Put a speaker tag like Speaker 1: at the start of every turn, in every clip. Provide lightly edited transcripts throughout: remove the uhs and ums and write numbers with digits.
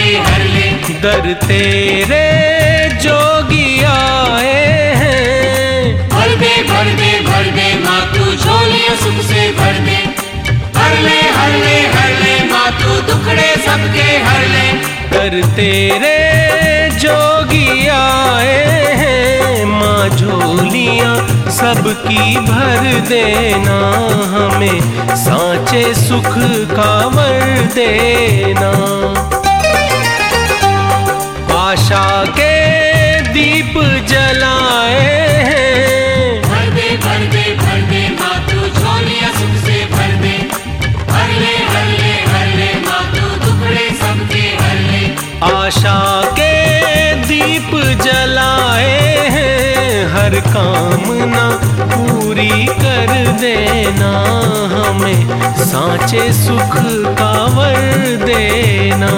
Speaker 1: हर ले।
Speaker 2: दर तेरे जोगी आए हैं।
Speaker 1: भर दे भर दे भर दे माँ तू झोलियाँ सुख से भर दे। हर ले हर ले हर ले माँ तू दुखड़े सबके हर ले।
Speaker 2: दर तेरे जोगी आए हैं। माँ झोलियाँ सबकी भर देना, हमें सांचे सुख का वर देना। आशा के दीप जलाए हैं।
Speaker 1: भर दे भर दे भर दे माँ तू झोलियाँ सुख से भर दे। हर ले हर ले हर ले माँ तू दुखड़े सबके हर ले।
Speaker 2: आशा के दीप जलाए हैं। हर कामना पूरी कर देना, हमें सांचे सुख का वर देना।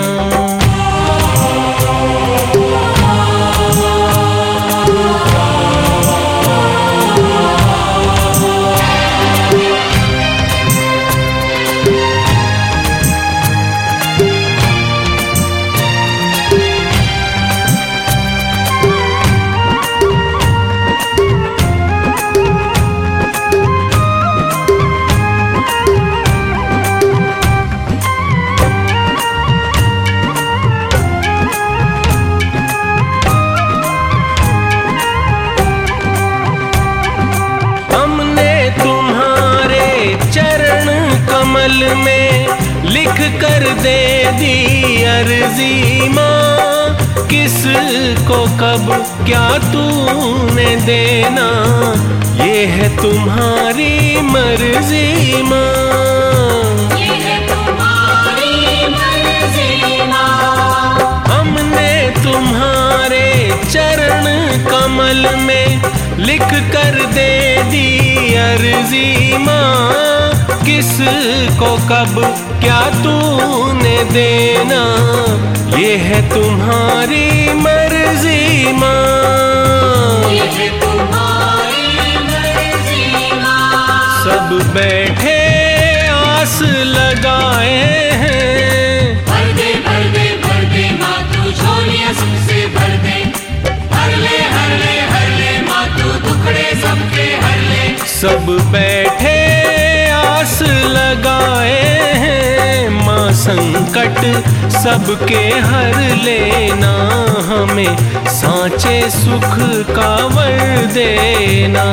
Speaker 2: कमल में लिख कर दे दी अर्जी माँ। किस को कब क्या तूने देना, ये है तुम्हारी मर्जी माँ।
Speaker 1: ये है तुम्हारी मर्जी माँ।
Speaker 2: हमने तुम्हारे चरण कमल में लिख कर दे दी अर्जी माँ। किस को कब क्या तूने देना, ये है तुम्हारी मर्जी माँ।
Speaker 1: ये है तुम्हारी मर्जी माँ।
Speaker 2: सब बैठे आस लगाए हैं।
Speaker 1: भर दे भर दे भर दे माँ तू झोलियाँ सुख से भर दे। हर ले हर ले हर ले माँ तू दुखड़े सबके हर ले।
Speaker 2: सब बैठे आस लगाए हैं। माँ संकट सबके हर लेना, हमें सांचे सुख का वर देना।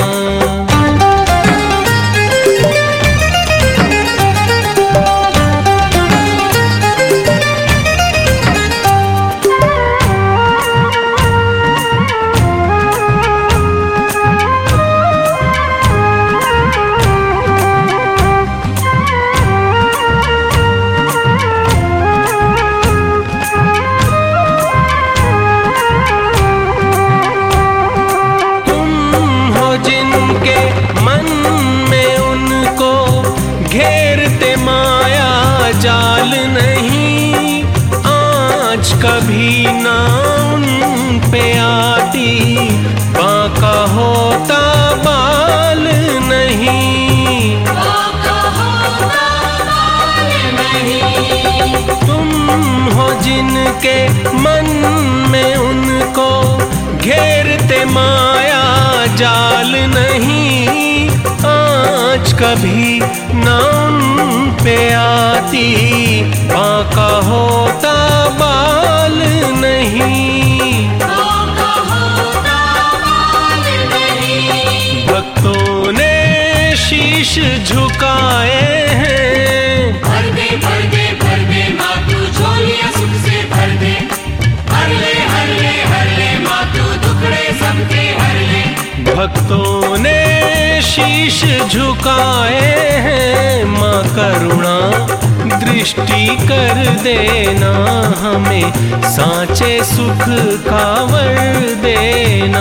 Speaker 2: घेरते माया जाल नहीं, आँच कभी ना उन पे आती। बांका होता बाल नहीं,
Speaker 1: बांका होता बाल नहीं।
Speaker 2: तुम हो जिनके मन में उनको घेरते माया जाल नहीं। आँच कभी ना उन पे आती, बांका होता बाल नहीं।
Speaker 1: बांका होता बाल नहीं।
Speaker 2: भक्तों ने शीश झुकाए हैं।
Speaker 1: भर दे भर दे भर दे माँ तू झोलियाँ सुख से भर दे। हर ले हर ले हर ले माँ तू दुखड़े सबके हर ले।
Speaker 2: भक्तों ने शीश झुकाए हैं। माँ करुणा दृष्टि कर देना, हमें सांचे सुख का वर देना।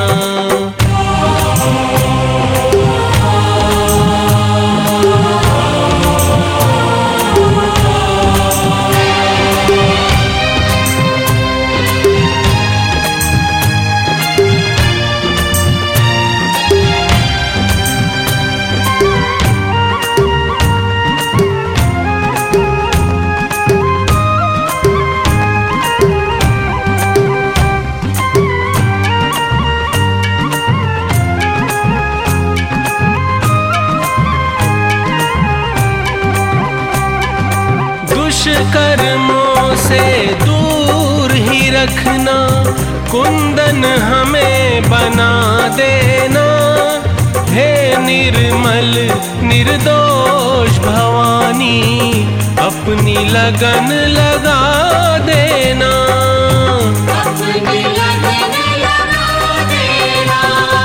Speaker 2: दुष्कर्मों से दूर ही रखना, कुंदन हमें बना देना। हे निर्मल निर्दोष भवानी, अपनी लगन लगा देना।
Speaker 1: अपनी लगन लगा देना।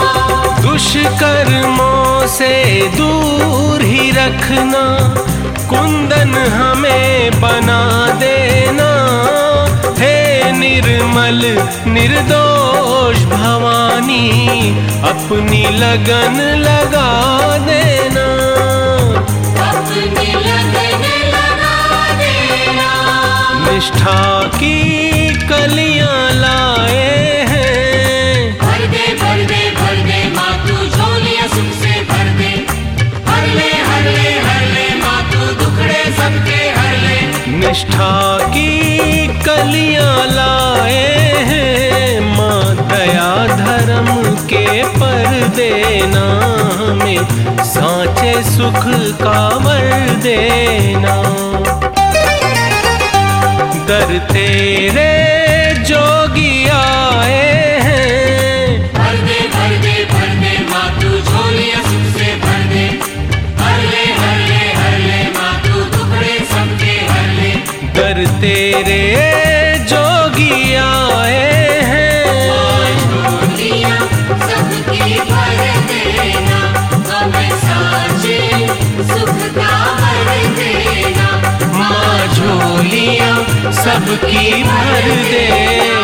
Speaker 2: दुष्कर्मों से दूर ही रखना, कुंदन हमें बना देना। हे निर्मल निर्दोष भवानी, अपनी लगन लगा देना।
Speaker 1: अपनी लगन लगा देना।
Speaker 2: निष्ठा की कलियां लाए हैं,
Speaker 1: भर दे भर दे भर दे माँ तू झोलियाँ सुख से भर दे। हर ले हर ले हर ले माँ तू दुखड़े सबके हर ले।
Speaker 2: निष्ठा की कलियां लाए हैं, माँ दया धर्म के पर देना। हमें सांचे सुख का वर देना। दर तेरे जोगी आए हैं,
Speaker 1: भर दे माँ तू झोलियाँ सुख से भर दे। हर ले माँ तू दुखड़े सबके हर ले।
Speaker 2: दर तेरे जोगी आए हैं।
Speaker 1: झोलियाँ सबकी भर देना, हमें सांचे सुख का भर देना।
Speaker 2: माँ झोलियाँ सबकी भर दे।